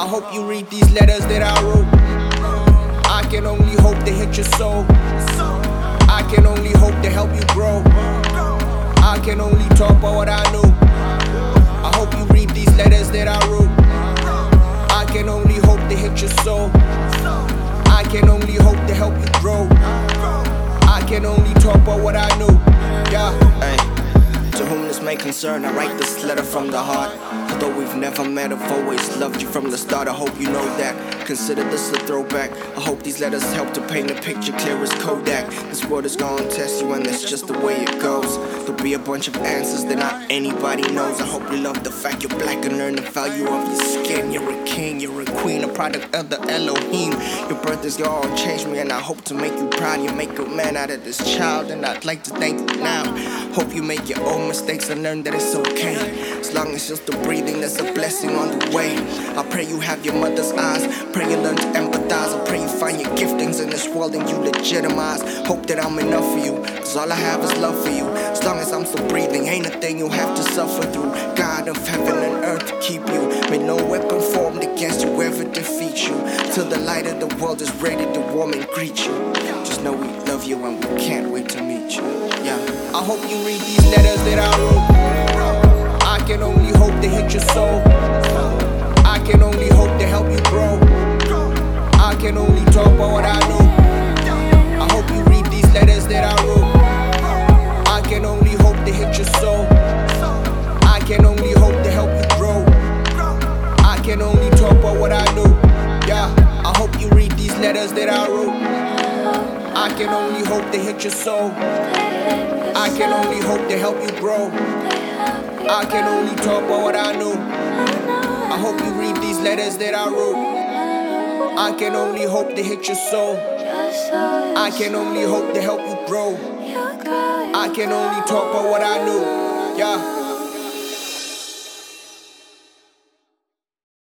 I hope you read these letters that I wrote. I can only hope they hit your soul. I can only hope to help you grow. I can only talk about what I know. I hope you read these letters that I wrote. I can only hope to hit your soul. I can only hope to help you grow. I can only talk about what I know. Yeah. Ay. To whom this may concern, I write this letter from the heart. Although we've never met, I've always loved you from the start. I hope you know that. Consider this a throwback. I hope these letters help to paint a picture clear as Kodak. This world is gonna test you, and that's just the way it goes. There'll be a bunch of answers that not anybody knows. I hope you love the fact you're black and learn the value of your skin. You're a king, you're a queen, a product of the Elohim. Your birth is your own, changed me, and I hope to make you proud. You make a man out of this child, and I'd like to thank you now. Hope you make your own mistakes and learn that it's okay. As long as you're still breathing, there's a blessing on the way. I pray you have your mother's eyes. Pray you learn to empathize. I pray you find your giftings in this world and you legitimize. Hope that I'm enough for you, cause all I have is love for you. As long as I'm still breathing, ain't a thing you'll have to suffer through. God of heaven and earth to keep you. May no weapon formed against you ever defeat you. Till the light of the world is ready to warm and greet you. Just know we love you and we can't wait to meet you. Yeah. I hope you read these letters that I wrote. I can only hope to hit your soul. I can only hope to help you grow. I can only talk about what I know. I hope you read these letters that I wrote. I can only hope to hit your soul. I can only hope to help you grow. I can only talk about what I know. Yeah, I hope you read these letters that I wrote. I can only hope to hit your soul. I can only hope to help you grow. I can only talk about what I know. I hope you read these letters that I wrote. I can only hope to hit your soul. I can only hope to help you grow. I can only talk about what I know. Yeah.